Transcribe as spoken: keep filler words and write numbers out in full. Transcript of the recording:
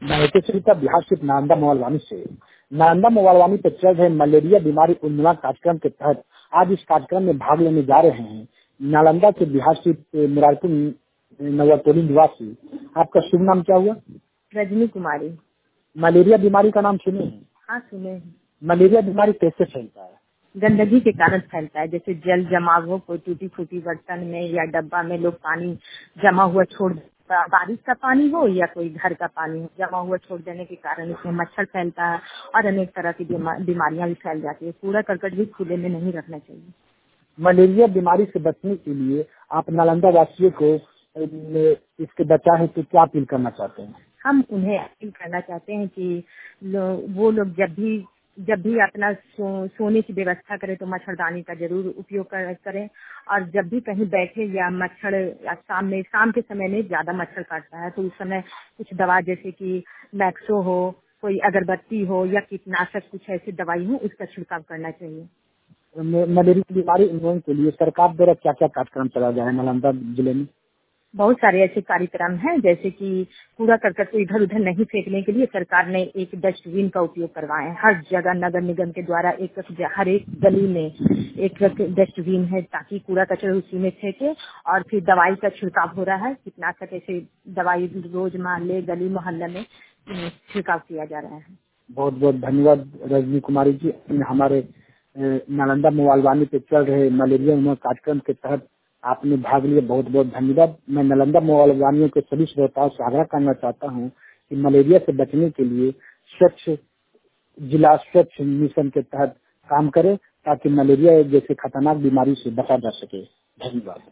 महते चलता बिहार स्थित नालंदा मोबाइल से नालंदा मोबाइल पर चल रहे मलेरिया बीमारी उन्मूलन कार्यक्रम के तहत आज इस कार्यक्रम में भाग लेने जा रहे हैं नालंदा के बिहार स्थित मुरारपुर नवरतोली निवासी। आपका शुभ नाम क्या हुआ? रजनी कुमारी। मलेरिया बीमारी का नाम सुने हैं? हाँ सुने हैं। मलेरिया बीमारी कैसे फैलता है? गंदगी के कारण फैलता है, जैसे जल जमाव हो, कोई टूटी फूटी बर्तन में या डब्बा में लोग पानी जमा हुआ छोड़, बारिश का पानी हो या कोई घर का पानी हो, जमा हुआ छोड़ देने के कारण इसमें मच्छर फैलता है और अनेक तरह की बीमारियां भी फैल जाती है। कूड़ा करकट भी खुले में नहीं रखना चाहिए। मलेरिया बीमारी से बचने के लिए आप नालंदा वासियों को इसके बचाव हेतु क्या अपील करना चाहते हैं? हम उन्हें अपील करना चाहते हैं कि लो, वो लोग जब भी जब भी अपना सो, सोने की व्यवस्था करें तो मच्छरदानी का जरूर उपयोग कर, करें और जब भी कहीं बैठे या मच्छर या शाम में शाम के समय में ज्यादा मच्छर काटता है तो उस समय कुछ दवा जैसे कि मैक्सो हो, कोई अगरबत्ती हो या कीटनाशक कुछ ऐसी दवाई हो उसका छिड़काव करना चाहिए। मलेरिया की बीमारी उन्मूलन के लिए सरकार द्वारा क्या क्या कार्यक्रम चलाया जा रहा है नालंदा जिले में? बहुत सारे ऐसे कार्यक्रम हैं, जैसे कि कूड़ा करकट को इधर उधर नहीं फेंकने के लिए सरकार ने एक डस्टबिन का उपयोग करवाए हैं। हर जगह नगर निगम के द्वारा एक हर एक गली में एक डस्टबिन है ताकि कूड़ा कचरा उसी में फेंके। और फिर दवाई का छिड़काव हो रहा है, कीटनाशक ऐसे दवाई रोज मोहल्ले गली मोहल्ले में छिड़काव किया जा रहा है। बहुत बहुत धन्यवाद रजनी कुमारी जी। हमारे नालंदा मोबाइल पे चल रहे मलेरिया उन्मूलन कार्यक्रम के तहत आपने भाग लिया, बहुत बहुत धन्यवाद। मैं नालंदा मोबाइल के सभी श्रोताओं से आग्रह करना चाहता हूं कि मलेरिया से बचने के लिए स्वच्छ जिला स्वच्छ मिशन के तहत काम करें ताकि मलेरिया जैसे खतरनाक बीमारी से बचा जा सके। धन्यवाद।